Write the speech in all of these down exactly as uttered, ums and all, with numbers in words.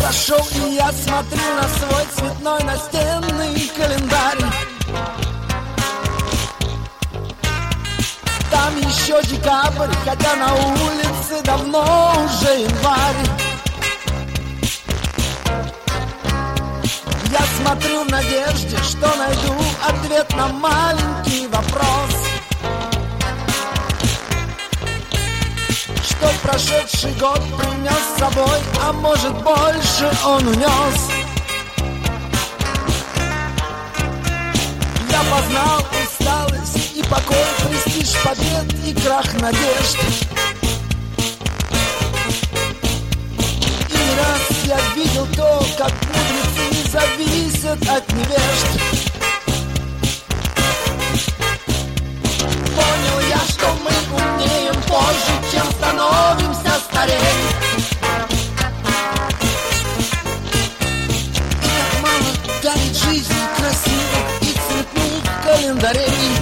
прошел, и я смотрю на свой цветной настенный календарь. Там еще декабрь, хотя на улице давно уже январь. Я смотрю в надежде, что найду ответ на маленький вопрос. Что прошедший год принес с собой, а может больше он унес. Я познал усталость и покой, престиж побед и крах надежд. И не раз я видел то, как мудрецы зависят от невежд. Понял я, что мы умнеем позже, чем становимся старей. И как мало дарит жизнь красивых и цветных календарей.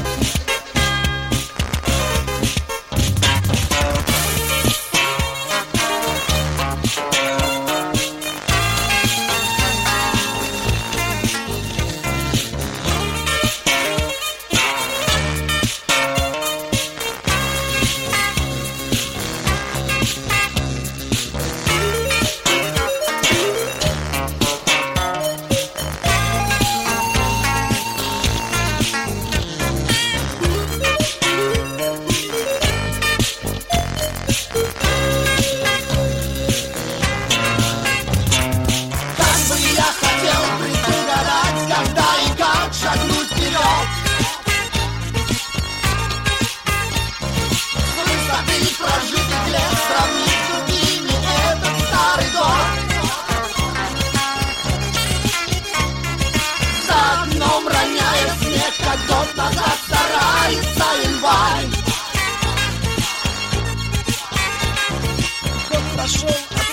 Прошел,